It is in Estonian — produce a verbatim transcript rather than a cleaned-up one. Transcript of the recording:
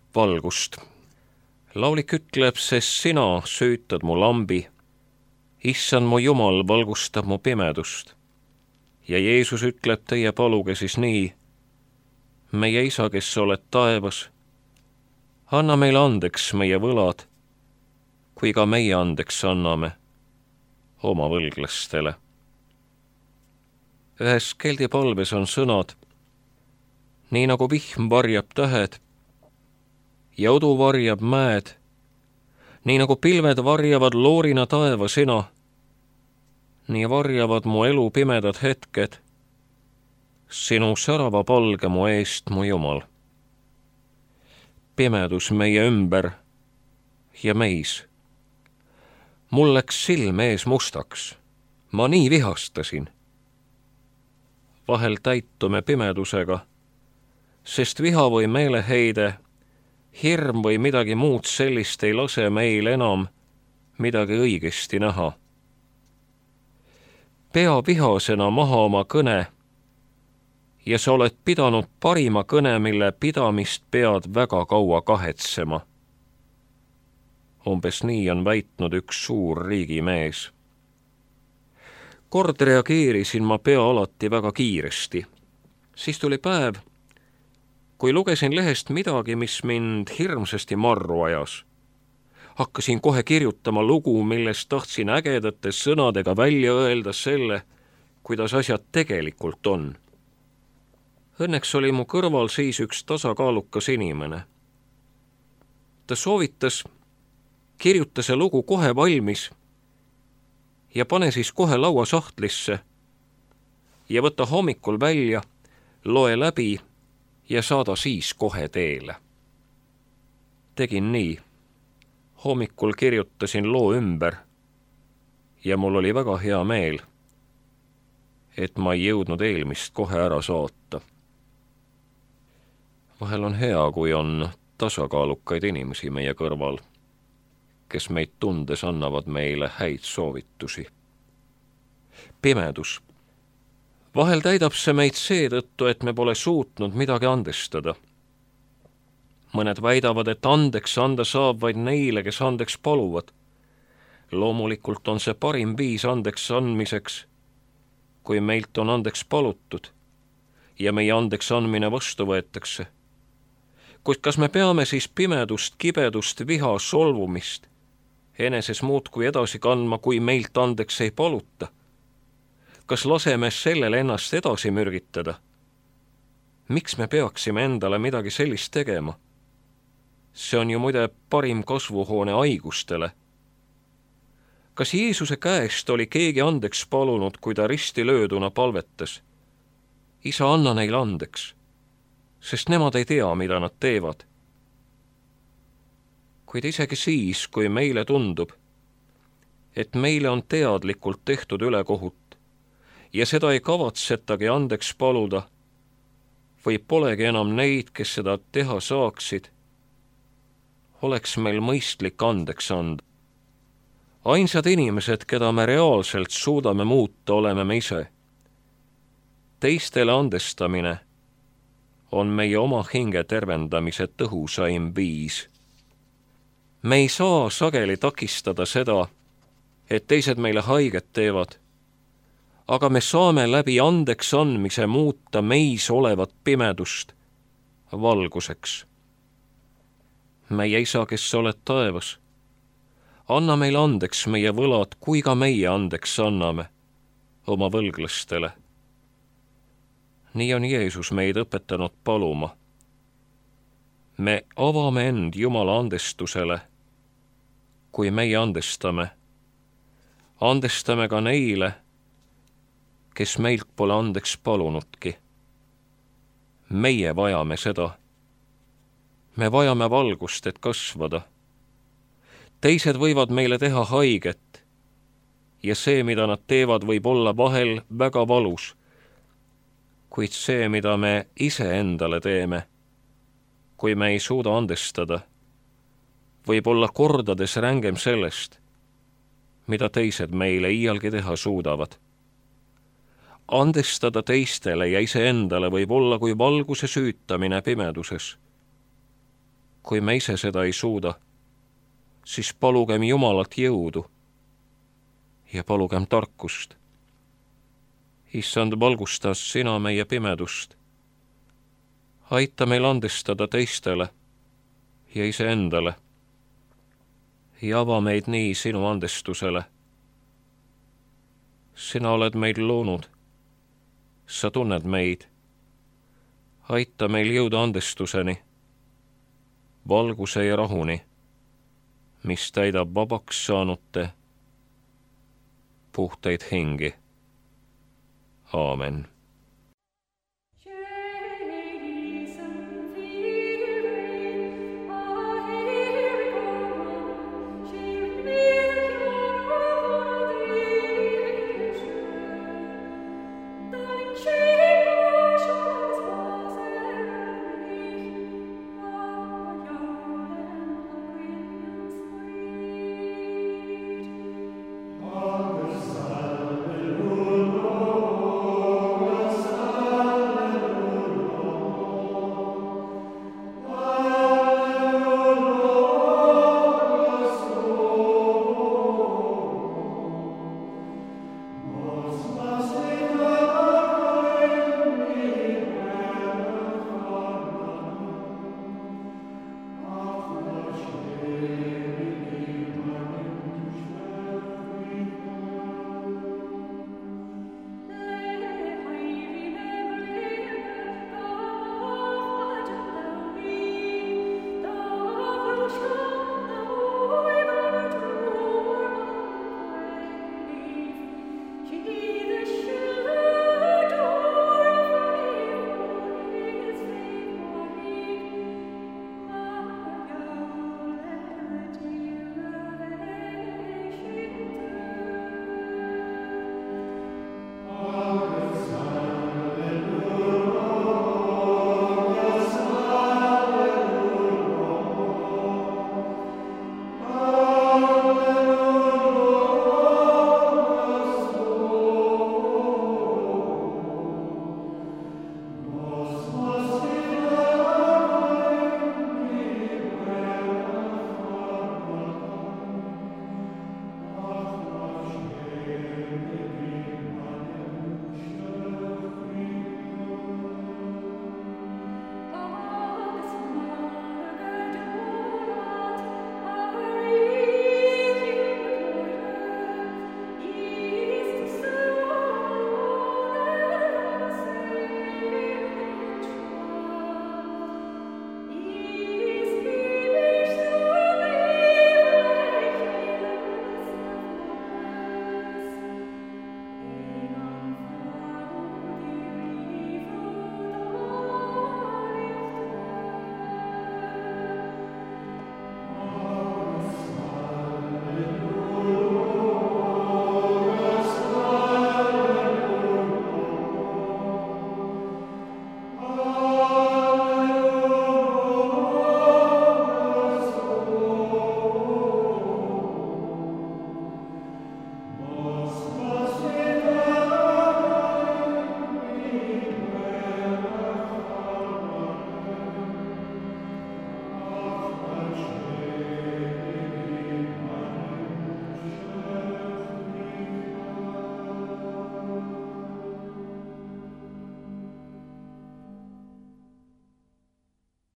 valgust. Laulik ütleb, sest sina süütad mu lambi. Issand mu Jumal valgustab mu pimedust. Ja Jeesus ütleb, teie paluge siis nii. Meie Isa, kes oled taevas, anna meile andeks meie võlad, kui ka meie andeks anname oma võlglastele. Ühes keldipalves on sõnad, nii nagu vihm varjab tähed ja udu varjab mäed, nii nagu pilved varjavad loorina taevasina, nii varjavad mu elu pimedad hetked, sinu särava palge mu eest, mu Jumal. Pimedus meie ümber ja meis. Mul läks silm ees mustaks, ma nii vihastasin. Vahel täitume pimedusega, sest viha või meeleheide, hirm või midagi muud sellist ei lase meil enam midagi õigesti näha. Pea vihasena maha oma kõne ja sa oled pidanud parima kõne, mille pidamist pead väga kaua kahetsema. Umbes nii on väitnud üks suur riigimees. Kord reageerisin ma pea alati väga kiiresti. Siis tuli päev, kui lugesin lehest midagi, mis mind hirmsasti marru ajas. Hakkasin kohe kirjutama lugu, millest tahtsin ägedate sõnadega välja öelda selle, kuidas asjad tegelikult on. Õnneks oli mu kõrval siis üks tasakaalukas inimene. Ta soovitas, kirjuta see lugu kohe valmis ja pane siis kohe laua sahtlisse ja võta hommikul välja, loe läbi ja saada siis kohe teele. Tegin nii. Hommikul kirjutasin loo ümber ja mul oli väga hea meel, et ma ei jõudnud eelmist kohe ära saata. Vahel on hea, kui on tasakaalukaid inimesi meie kõrval, kes meid tundes annavad meile häid soovitusi. Pimedus. Vahel täidab see meid seetõttu, et me pole suutnud midagi andestada. Mõned väidavad, et andeks anda saab vaid neile, kes andeks paluvad. Loomulikult on see parim viis andeks andmiseks, kui meilt on andeks palutud ja meie andeks andmine vastu võetakse. Kuid kas me peame siis pimedust, kibedust, viha, solvumist eneses muudkui edasi kandma, kui meilt andeks ei paluta? Kas laseme sellel ennast edasi mürgitada? Miks me peaksime endale midagi sellist tegema? See on ju muide parim kasvuhoone haigustele. Kas Jeesuse käest oli keegi andeks palunud, kui ta risti lööduna palvetas? Isa, anna neil andeks, sest nemad ei tea, mida nad teevad. Kuid isegi siis, kui meile tundub, et meile on teadlikult tehtud ülekohut ja seda ei kavatsetagi andeks paluda või polegi enam neid, kes seda teha saaksid, oleks meil mõistlik andeks anda. Ainsad inimesed, keda me reaalselt suudame muuta, oleme me ise. Teistele andestamine on meie oma hinge tervendamise tõhusaim viis. Me ei saa sageli takistada seda, et teised meile haiget teevad, aga me saame läbi andeks andmise muuta meis olevat pimedust valguseks. Meie Isa, kes sa oled taevas, anna meile andeks meie võlad, kui ka meie andeks anname oma võlglastele. Nii on Jeesus meid õpetanud paluma. Me avame end Jumala andestusele, kui meie andestame. Andestame ka neile, kes meilt pole andeks palunudki. Meie vajame seda. Me vajame valgust, et kasvada. Teised võivad meile teha haiget ja see, mida nad teevad, võib olla vahel väga valus. Kuid see, mida me ise endale teeme, kui me ei suuda andestada, võib olla kordades rängem sellest, mida teised meile iialgi teha suudavad. Andestada teistele ja iseendale võib olla kui valguse süütamine pimeduses. kui me ise seda ei suuda, siis palugem Jumalat jõudu ja palugem tarkust. Issand, valgustas sina meie pimedust. Aita meil andestada teistele ja iseendale ja ava meid nii sinu andestusele. Sina oled meid loonud, sa tunned meid. Aita meil jõuda andestuseni, valguse ja rahuni, mis täidab vabaks saanute puhtaid hingi. Aamen.